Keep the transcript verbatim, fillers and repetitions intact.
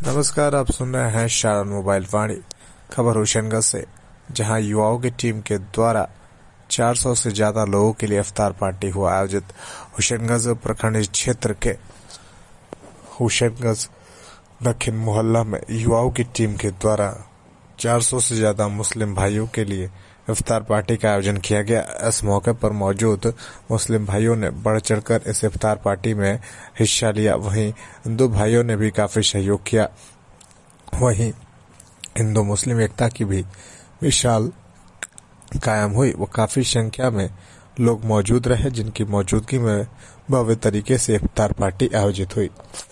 नमस्कार, आप सुन रहे हैं शारन मोबाइल वाणी। खबर होशंगाबाद से, जहां युवाओं की टीम के द्वारा चार सौ से ज्यादा लोगों के लिए इफ्तार पार्टी हुआ आयोजित। होशंगाबाद प्रखंड क्षेत्र के होशंगाबाद दक्षिण मोहल्ला में युवाओं की टीम के द्वारा चार सौ से ज्यादा मुस्लिम भाइयों के लिए इफ्तार पार्टी का आयोजन किया गया। इस मौके पर मौजूद मुस्लिम भाइयों ने बढ़ चढ़कर इस इफ्तार पार्टी में हिस्सा लिया। वहीं हिंदू भाइयों ने भी काफी सहयोग किया। वहीं हिंदू मुस्लिम एकता की भी विशाल कायम हुई। वो काफी संख्या में लोग मौजूद रहे, जिनकी मौजूदगी में भव्य तरीके से इफ्तार पार्टी आयोजित हुई।